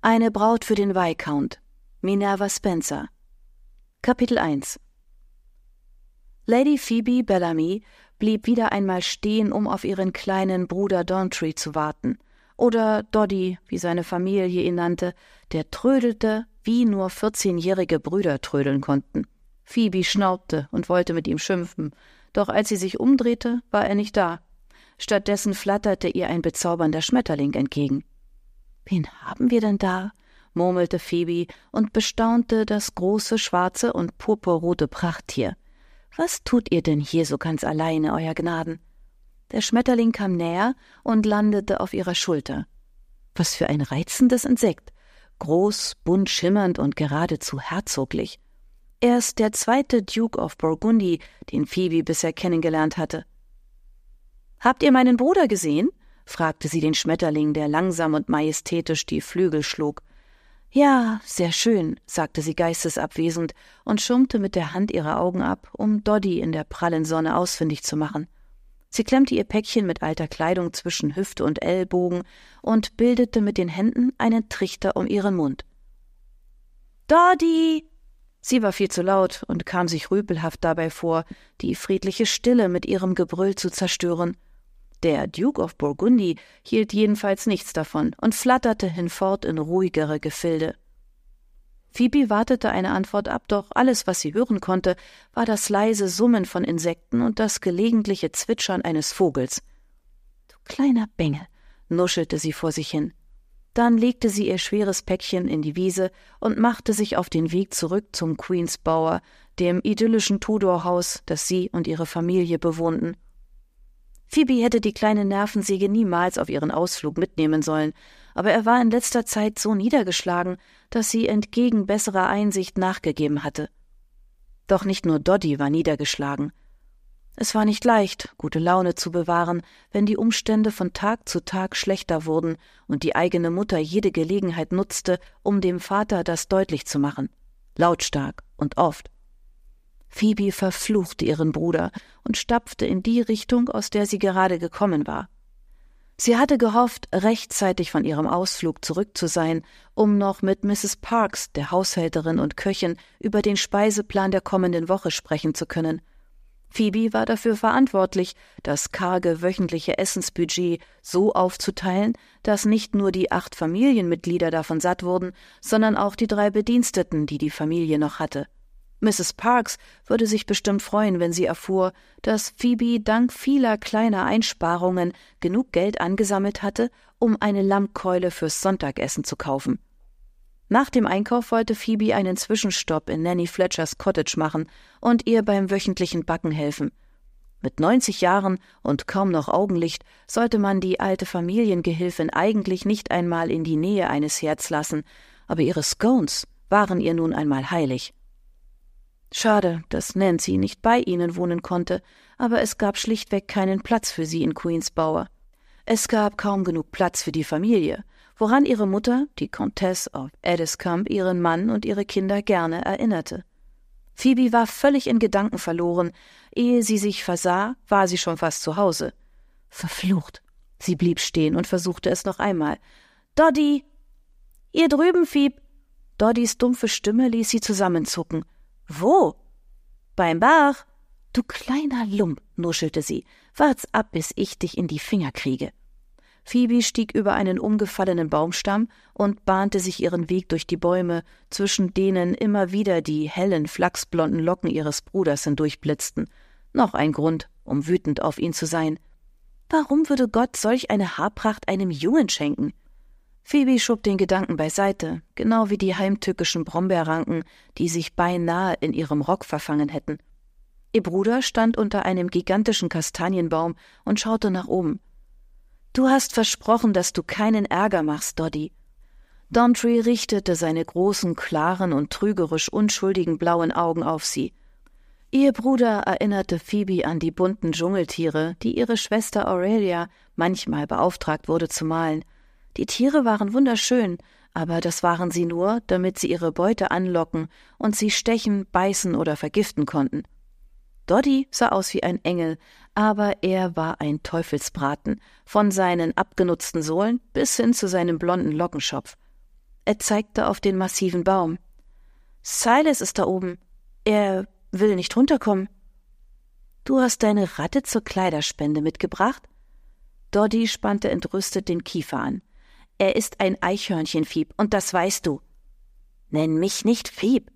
Eine Braut für den Viscount. Minerva Spencer. Kapitel 1. Lady Phoebe Bellamy blieb wieder einmal stehen, um auf ihren kleinen Bruder Dawntree zu warten. Oder Doddy, wie seine Familie ihn nannte, der trödelte, wie nur 14-jährige Brüder trödeln konnten. Phoebe schnaubte und wollte mit ihm schimpfen, doch als sie sich umdrehte, war er nicht da. Stattdessen flatterte ihr ein bezaubernder Schmetterling entgegen. »Wen haben wir denn da?« murmelte Phoebe und bestaunte das große, schwarze und purpurrote Prachttier. »Was tut ihr denn hier so ganz alleine, Euer Gnaden?« Der Schmetterling kam näher und landete auf ihrer Schulter. Was für ein reizendes Insekt! Groß, bunt schimmernd und geradezu herzoglich. Er ist der zweite Duke of Burgundy, den Phoebe bisher kennengelernt hatte. »Habt ihr meinen Bruder gesehen?« fragte sie den Schmetterling, der langsam und majestätisch die Flügel schlug. »Ja, sehr schön«, sagte sie geistesabwesend und schirmte mit der Hand ihre Augen ab, um Doddy in der prallen Sonne ausfindig zu machen. Sie klemmte ihr Päckchen mit alter Kleidung zwischen Hüfte und Ellbogen und bildete mit den Händen einen Trichter um ihren Mund. »Doddy!« Sie war viel zu laut und kam sich rüpelhaft dabei vor, die friedliche Stille mit ihrem Gebrüll zu zerstören. Der Duke of Burgundy hielt jedenfalls nichts davon und flatterte hinfort in ruhigere Gefilde. Phoebe wartete eine Antwort ab, doch alles, was sie hören konnte, war das leise Summen von Insekten und das gelegentliche Zwitschern eines Vogels. »Du kleiner Bengel«, nuschelte sie vor sich hin. Dann legte sie ihr schweres Päckchen in die Wiese und machte sich auf den Weg zurück zum Queen's Bower, dem idyllischen Tudor-Haus, das sie und ihre Familie bewohnten. Phoebe hätte die kleine Nervensäge niemals auf ihren Ausflug mitnehmen sollen, aber er war in letzter Zeit so niedergeschlagen, dass sie entgegen besserer Einsicht nachgegeben hatte. Doch nicht nur Doddy war niedergeschlagen. Es war nicht leicht, gute Laune zu bewahren, wenn die Umstände von Tag zu Tag schlechter wurden und die eigene Mutter jede Gelegenheit nutzte, um dem Vater das deutlich zu machen. Lautstark und oft. Phoebe verfluchte ihren Bruder und stapfte in die Richtung, aus der sie gerade gekommen war. Sie hatte gehofft, rechtzeitig von ihrem Ausflug zurück zu sein, um noch mit Mrs. Parks, der Haushälterin und Köchin, über den Speiseplan der kommenden Woche sprechen zu können. Phoebe war dafür verantwortlich, das karge wöchentliche Essensbudget so aufzuteilen, dass nicht nur die 8 Familienmitglieder davon satt wurden, sondern auch die 3 Bediensteten, die die Familie noch hatte. Mrs. Parks würde sich bestimmt freuen, wenn sie erfuhr, dass Phoebe dank vieler kleiner Einsparungen genug Geld angesammelt hatte, um eine Lammkeule fürs Sonntagessen zu kaufen. Nach dem Einkauf wollte Phoebe einen Zwischenstopp in Nanny Fletchers Cottage machen und ihr beim wöchentlichen Backen helfen. Mit 90 Jahren und kaum noch Augenlicht sollte man die alte Familiengehilfin eigentlich nicht einmal in die Nähe eines Herds lassen, aber ihre Scones waren ihr nun einmal heilig. Schade, dass Nancy nicht bei ihnen wohnen konnte, aber es gab schlichtweg keinen Platz für sie in Queen's Bower. Es gab kaum genug Platz für die Familie, woran ihre Mutter, die Countess of Addiscombe, ihren Mann und ihre Kinder gerne erinnerte. Phoebe war völlig in Gedanken verloren. Ehe sie sich versah, war sie schon fast zu Hause. Verflucht! Sie blieb stehen und versuchte es noch einmal. »Doddy!« »Ihr drüben, Phoebe!« Doddys dumpfe Stimme ließ sie zusammenzucken. »Wo?« »Beim Bach.« »Du kleiner Lump«, nuschelte sie, »wart's ab, bis ich dich in die Finger kriege.« Phoebe stieg über einen umgefallenen Baumstamm und bahnte sich ihren Weg durch die Bäume, zwischen denen immer wieder die hellen, flachsblonden Locken ihres Bruders hindurchblitzten. Noch ein Grund, um wütend auf ihn zu sein. Warum würde Gott solch eine Haarpracht einem Jungen schenken? Phoebe schob den Gedanken beiseite, genau wie die heimtückischen Brombeerranken, die sich beinahe in ihrem Rock verfangen hätten. Ihr Bruder stand unter einem gigantischen Kastanienbaum und schaute nach oben. »Du hast versprochen, dass du keinen Ärger machst, Doddy.« Dawntree richtete seine großen, klaren und trügerisch unschuldigen blauen Augen auf sie. Ihr Bruder erinnerte Phoebe an die bunten Dschungeltiere, die ihre Schwester Aurelia manchmal beauftragt wurde zu malen. Die Tiere waren wunderschön, aber das waren sie nur, damit sie ihre Beute anlocken und sie stechen, beißen oder vergiften konnten. Doddy sah aus wie ein Engel, aber er war ein Teufelsbraten, von seinen abgenutzten Sohlen bis hin zu seinem blonden Lockenschopf. Er zeigte auf den massiven Baum. »Silas ist da oben. Er will nicht runterkommen.« »Du hast deine Ratte zur Kleiderspende mitgebracht?« Doddy spannte entrüstet den Kiefer an. »Er ist ein Eichhörnchen, Phoebe, und das weißt du.« »Nenn mich nicht Phoebe.«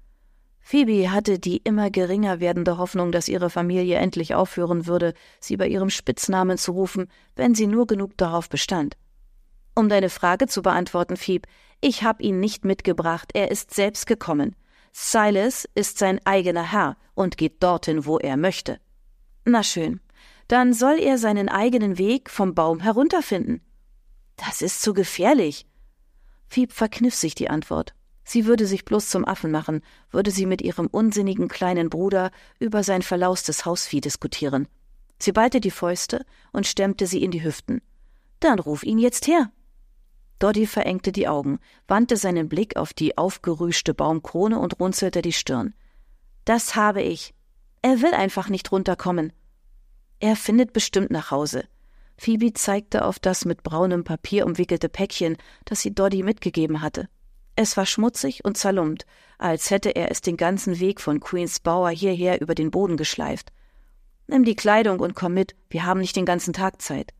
Phoebe hatte die immer geringer werdende Hoffnung, dass ihre Familie endlich aufhören würde, sie bei ihrem Spitznamen zu rufen, wenn sie nur genug darauf bestand. »Um deine Frage zu beantworten, Phoebe, ich habe ihn nicht mitgebracht, er ist selbst gekommen. Silas ist sein eigener Herr und geht dorthin, wo er möchte.« »Na schön, dann soll er seinen eigenen Weg vom Baum herunterfinden.« »Das ist zu gefährlich.« Phoebe verkniff sich die Antwort. Sie würde sich bloß zum Affen machen, würde sie mit ihrem unsinnigen kleinen Bruder über sein verlaustes Hausvieh diskutieren. Sie ballte die Fäuste und stemmte sie in die Hüften. »Dann ruf ihn jetzt her.« Doddy verengte die Augen, wandte seinen Blick auf die aufgerüschte Baumkrone und runzelte die Stirn. »Das habe ich. Er will einfach nicht runterkommen.« »Er findet bestimmt nach Hause.« Phoebe zeigte auf das mit braunem Papier umwickelte Päckchen, das sie Doddy mitgegeben hatte. Es war schmutzig und zerlumpt, als hätte er es den ganzen Weg von Queens Bower hierher über den Boden geschleift. »Nimm die Kleidung und komm mit, wir haben nicht den ganzen Tag Zeit.«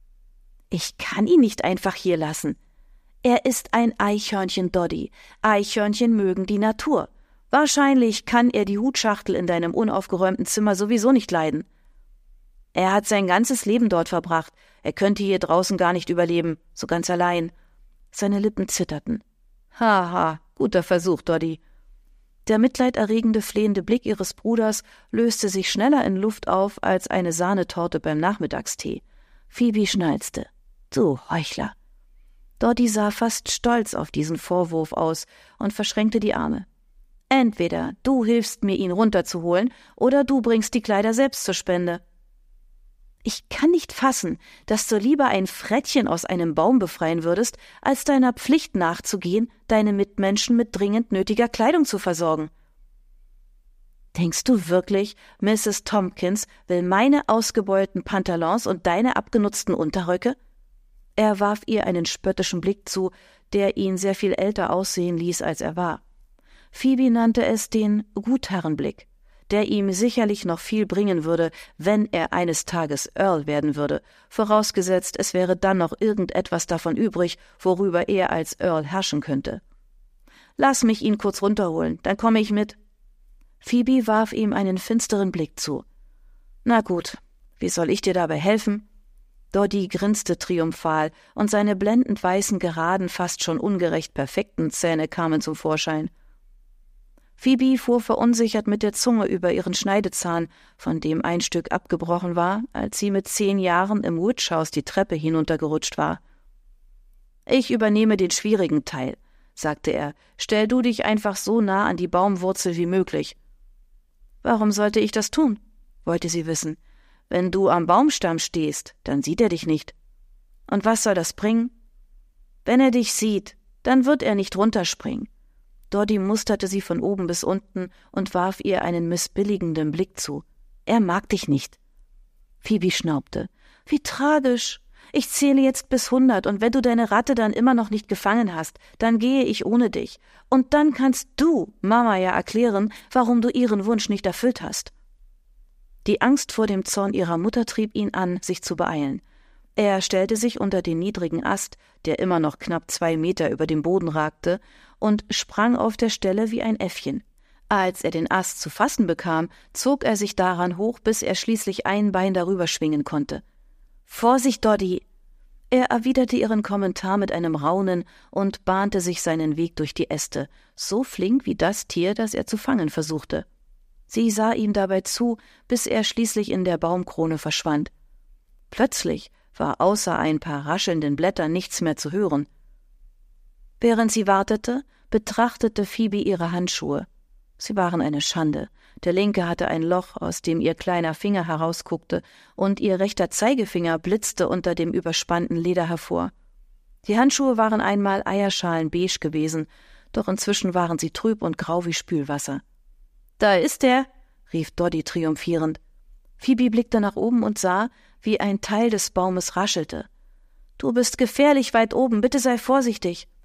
»Ich kann ihn nicht einfach hier lassen. Er ist ein Eichhörnchen, Doddy. Eichhörnchen mögen die Natur. Wahrscheinlich kann er die Hutschachtel in deinem unaufgeräumten Zimmer sowieso nicht leiden. Er hat sein ganzes Leben dort verbracht. Er könnte hier draußen gar nicht überleben, so ganz allein.« Seine Lippen zitterten. »Haha, guter Versuch, Doddy.« Der mitleiderregende, flehende Blick ihres Bruders löste sich schneller in Luft auf als eine Sahnetorte beim Nachmittagstee. Phoebe schnalzte. »Du Heuchler!« Doddy sah fast stolz auf diesen Vorwurf aus und verschränkte die Arme. »Entweder du hilfst mir, ihn runterzuholen, oder du bringst die Kleider selbst zur Spende.« »Ich kann nicht fassen, dass du lieber ein Frettchen aus einem Baum befreien würdest, als deiner Pflicht nachzugehen, deine Mitmenschen mit dringend nötiger Kleidung zu versorgen.« »Denkst du wirklich, Mrs. Tompkins will meine ausgebeulten Pantalons und deine abgenutzten Unterröcke?« Er warf ihr einen spöttischen Blick zu, der ihn sehr viel älter aussehen ließ, als er war. Phoebe nannte es den Gutherrenblick, der ihm sicherlich noch viel bringen würde, wenn er eines Tages Earl werden würde, vorausgesetzt, es wäre dann noch irgendetwas davon übrig, worüber er als Earl herrschen könnte. »Lass mich ihn kurz runterholen, dann komme ich mit.« Phoebe warf ihm einen finsteren Blick zu. »Na gut, wie soll ich dir dabei helfen?« Doddy grinste triumphal, und seine blendend weißen, geraden, fast schon ungerecht perfekten Zähne kamen zum Vorschein. Phoebe fuhr verunsichert mit der Zunge über ihren Schneidezahn, von dem ein Stück abgebrochen war, als sie mit 10 Jahren im Witch House die Treppe hinuntergerutscht war. »Ich übernehme den schwierigen Teil«, sagte er. »Stell du dich einfach so nah an die Baumwurzel wie möglich.« »Warum sollte ich das tun?« wollte sie wissen. »Wenn du am Baumstamm stehst, dann sieht er dich nicht.« »Und was soll das bringen?« »Wenn er dich sieht, dann wird er nicht runterspringen.« Doddy musterte sie von oben bis unten und warf ihr einen missbilligenden Blick zu. »Er mag dich nicht.« Phoebe schnaubte. »Wie tragisch. Ich zähle jetzt bis 100, und wenn du deine Ratte dann immer noch nicht gefangen hast, dann gehe ich ohne dich. Und dann kannst du Mama ja erklären, warum du ihren Wunsch nicht erfüllt hast.« Die Angst vor dem Zorn ihrer Mutter trieb ihn an, sich zu beeilen. Er stellte sich unter den niedrigen Ast, der immer noch knapp 2 Meter über dem Boden ragte, und sprang auf der Stelle wie ein Äffchen. Als er den Ast zu fassen bekam, zog er sich daran hoch, bis er schließlich ein Bein darüber schwingen konnte. »Vorsicht, Doddy!« Er erwiderte ihren Kommentar mit einem Raunen und bahnte sich seinen Weg durch die Äste, so flink wie das Tier, das er zu fangen versuchte. Sie sah ihm dabei zu, bis er schließlich in der Baumkrone verschwand. Plötzlich war außer ein paar raschelnden Blättern nichts mehr zu hören. Während sie wartete, betrachtete Phoebe ihre Handschuhe. Sie waren eine Schande. Der linke hatte ein Loch, aus dem ihr kleiner Finger herausguckte, und ihr rechter Zeigefinger blitzte unter dem überspannten Leder hervor. Die Handschuhe waren einmal eierschalenbeige gewesen, doch inzwischen waren sie trüb und grau wie Spülwasser. »Da ist er«, rief Doddy triumphierend. Phoebe blickte nach oben und sah, wie ein Teil des Baumes raschelte. »Du bist gefährlich weit oben, bitte sei vorsichtig.«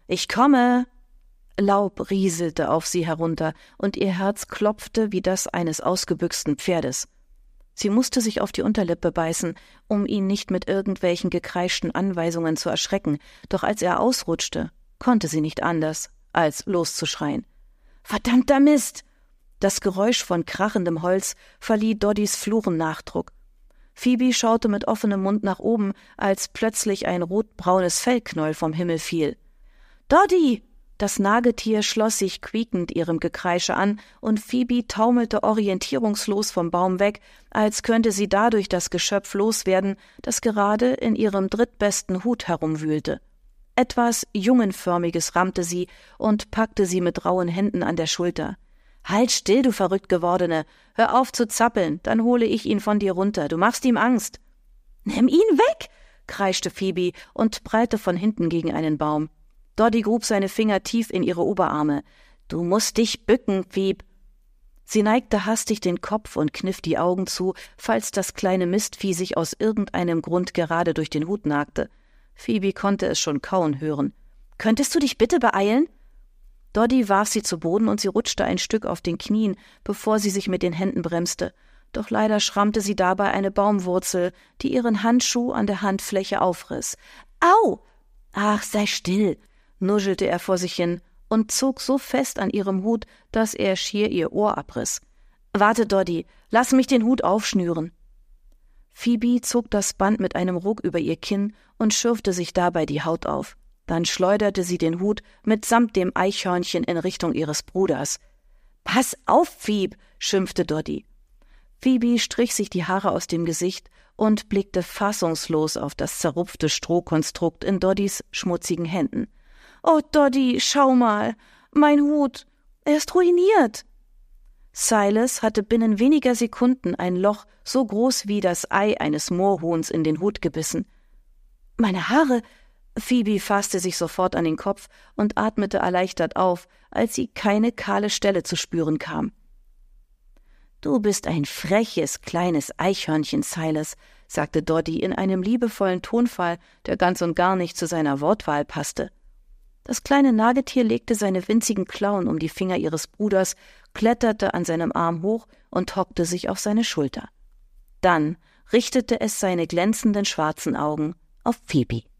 Ich komme! Laub rieselte auf sie herunter, und ihr Herz klopfte wie das eines ausgebüxten Pferdes. Sie musste sich auf die Unterlippe beißen, um ihn nicht mit irgendwelchen gekreischten Anweisungen zu erschrecken, doch als er ausrutschte, konnte sie nicht anders, als loszuschreien. »Verdammter Mist!« Das Geräusch von krachendem Holz verlieh Doddys Fluchen Nachdruck. Phoebe schaute mit offenem Mund nach oben, als plötzlich ein rotbraunes Fellknäuel vom Himmel fiel. »Doddy!« Das Nagetier schloss sich quiekend ihrem Gekreische an, und Phoebe taumelte orientierungslos vom Baum weg, als könnte sie dadurch das Geschöpf loswerden, das gerade in ihrem drittbesten Hut herumwühlte. Etwas Jungenförmiges rammte sie und packte sie mit rauen Händen an der Schulter. »Halt still, du verrückt Gewordene! Hör auf zu zappeln, dann hole ich ihn von dir runter. Du machst ihm Angst!« »Nimm ihn weg!« kreischte Phoebe und prallte von hinten gegen einen Baum. Doddy grub seine Finger tief in ihre Oberarme. »Du musst dich bücken, Phoebe!« Sie neigte hastig den Kopf und kniff die Augen zu, falls das kleine Mistvieh sich aus irgendeinem Grund gerade durch den Hut nagte. Phoebe konnte es schon kauen hören. »Könntest du dich bitte beeilen?« Doddy warf sie zu Boden und sie rutschte ein Stück auf den Knien, bevor sie sich mit den Händen bremste. Doch leider schrammte sie dabei eine Baumwurzel, die ihren Handschuh an der Handfläche aufriss. »Au!« »Ach, sei still«, nuschelte er vor sich hin und zog so fest an ihrem Hut, dass er schier ihr Ohr abriss. »Warte, Doddy, lass mich den Hut aufschnüren.« Phoebe zog das Band mit einem Ruck über ihr Kinn und schürfte sich dabei die Haut auf. Dann schleuderte sie den Hut mitsamt dem Eichhörnchen in Richtung ihres Bruders. »Pass auf, Phoebe«, schimpfte Doddy. Phoebe strich sich die Haare aus dem Gesicht und blickte fassungslos auf das zerrupfte Strohkonstrukt in Doddys schmutzigen Händen. »Oh, Doddy, schau mal, mein Hut, er ist ruiniert!« Silas hatte binnen weniger Sekunden ein Loch so groß wie das Ei eines Moorhuhns in den Hut gebissen. »Meine Haare!« Phoebe fasste sich sofort an den Kopf und atmete erleichtert auf, als sie keine kahle Stelle zu spüren kam. »Du bist ein freches, kleines Eichhörnchen, Silas«, sagte Doddy in einem liebevollen Tonfall, der ganz und gar nicht zu seiner Wortwahl passte. Das kleine Nagetier legte seine winzigen Klauen um die Finger ihres Bruders, kletterte an seinem Arm hoch und hockte sich auf seine Schulter. Dann richtete es seine glänzenden schwarzen Augen auf Phoebe.